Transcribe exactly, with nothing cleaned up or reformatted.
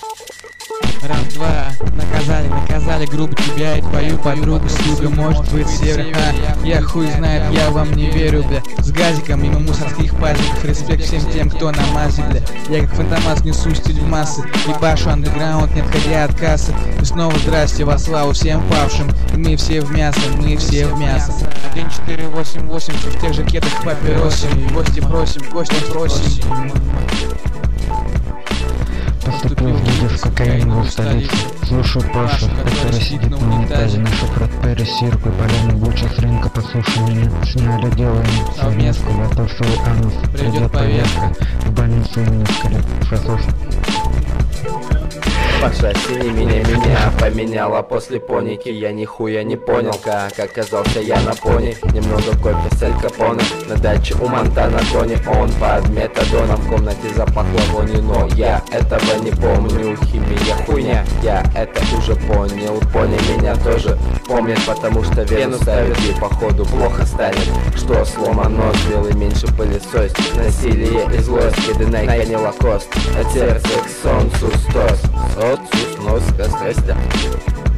Раз-два, наказали, наказали грубо тебя и твою подругу с юга, может быть север. А, я хуй знает, я вам не верю, бля. С газиком мимо мусорских пазиков, респект всем тем, кто на мазе, бля. Я как фантомас несу стиль в массы, ебашу андеграунд, не отходя от кассы. И снова здрасте, во славу всем павшим. И мы все в мясо, мы все в мясо. Один четыре восемь восемь, в тех жакетах папиросим. Гости просим, гости просим. Поступил в лидер в кокаиновую столицу. Слушаю Пашу, который сидит на унитазе. Нашу продпересирку, поляну буча с рынка. Послушай меня, сняли делаем совместку. Готов свой анус, придет повестка. В больницу меня скорее фасов. Паша, синий меня, меня поменяла после поники. Я нихуя не понял, как оказался я на пони. Немного кофе с Эль Капоне на даче у Монтана Тони. Он под метадоном, в комнате запахло вонью. Но я этого не помню, химия хуйня. Я это уже понял, пони меня тоже помнит, потому что вену ставит и походу плохо станет. Что сломан нос, белый меньше пылесос. Насилие и злость, киды найкани лакост. От сердца к солнцу стос. Отсус, носка, страстя.